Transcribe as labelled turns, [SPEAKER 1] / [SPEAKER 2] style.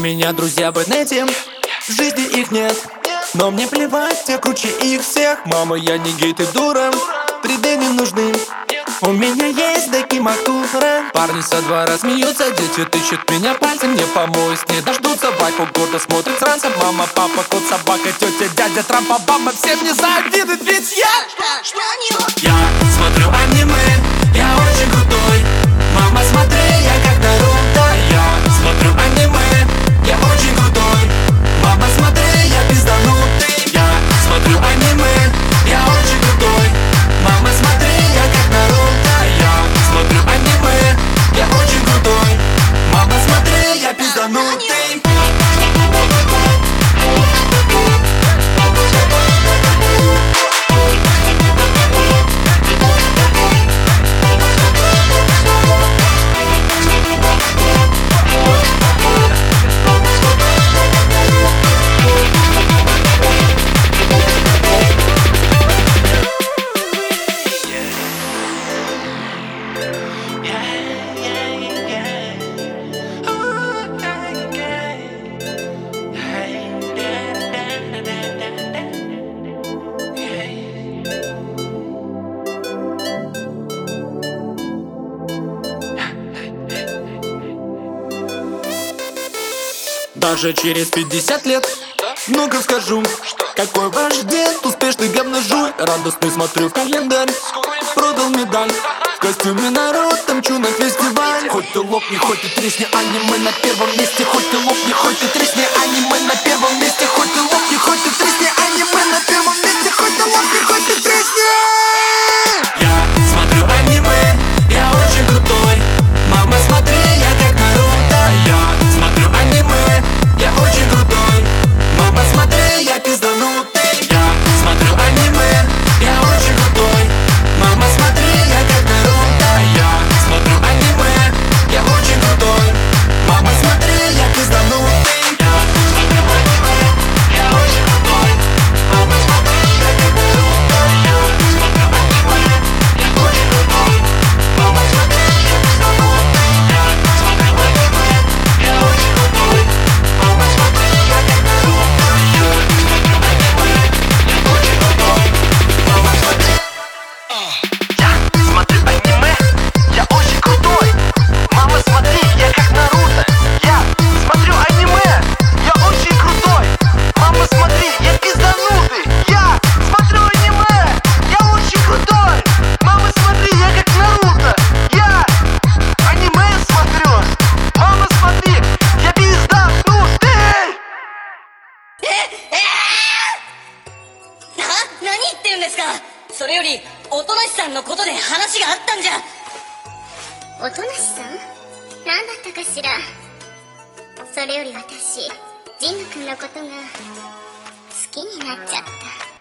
[SPEAKER 1] меня друзья в инете, в жизни их нет, но мне плевать, я круче их всех. Мама, я не гей, ты дура, 3D не нужны. У меня есть докиматура. Парни со двора смеются, дети тычут меня пальцем. Не помоюсь, не дождутся, вайфу гордо смотрит с ранцем. Мама, папа, кот, собака, тетя, дядя, Трамп, Обама. Все мне завидуют, ведь я смотрю аниме, я очень крутой. Мама, смотри, я как Наруто. Я смотрю аниме, я очень крутой. Мама, смотри, я пизданутый. Я смотрю аниме, я очень крутой. Мама, смотри, я как Наруто. Я смотрю аниме, я очень крутой. Мама, смотри, я пизданутый. Даже через 50 лет много скажу, какой ваш дед, успешный говножуй. Радостный смотрю в календарь, продал медаль. В костюме Наруто мчу на фестиваль. Хоть ты лопни, хоть ты тресни, аниме на первом месте. Хоть ты лопни, хоть ты тресни, аниме на первом месте. Хоть ты лопни, хоть ты тресни, аниме на первом месте. Хоть ты лопни, хоть ты тресни. Я смотрю аниме, я очень крутой. Мама, смотри, я как Наруто. Я смотрю аниме, я очень крутой. Мама, смотри, я пизданутый. Я смотрю аниме, я очень крутой. Мама, смотри, я как Наруто. Я смотрю аниме, я очень крутой. Мама, смотри, я пизданутый. Я смотрю аниме, я очень крутой. Мама, смотри, я как Наруто. Я смотрю аниме, я очень крутой. Мама, смотри, я пизданутый. Я смотрю аниме, я очень крутой. Мама, смотри, я как Наруто. Я смотрю аниме, я очень крутой. Мама, смотри. Я смотрю аниме, я очень крутой. Мама, смотри, я как Наруто. Я смотрю аниме, я очень крутой. Мама, смотри, я пизданутый. Я смотрю аниме, я очень крутой. Мама, смотри, я как Наруто. Я аниме смотрю. Мама, смотри, я пизданутый.
[SPEAKER 2] 何言ってるんですか。それより音無さんのことで話があったんじゃ。
[SPEAKER 3] 音無さん何だったかしら。それより私ジンヌ君のことが好きになっちゃった。